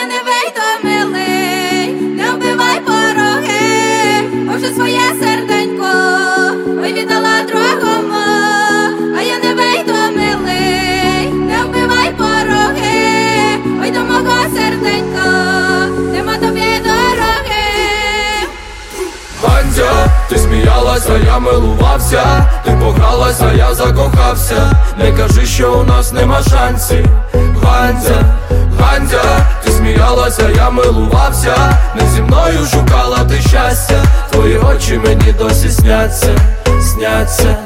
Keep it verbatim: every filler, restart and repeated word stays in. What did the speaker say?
не вийду, милий, не вбивай пороги, бо вже своє серденько ой віддала другому. А я не вийду, милий, не вбивай пороги, ой до мого серденька нема тобі дороги. Ганця, ти сміялася, я милувався, ти погралася, я закохався. Не кажи, що у нас нема шансів. Ганця, Ганця, ти сміялася, я милувався, не зі мною шукала ти щастя. Твої очі мені досі сняться, сняться.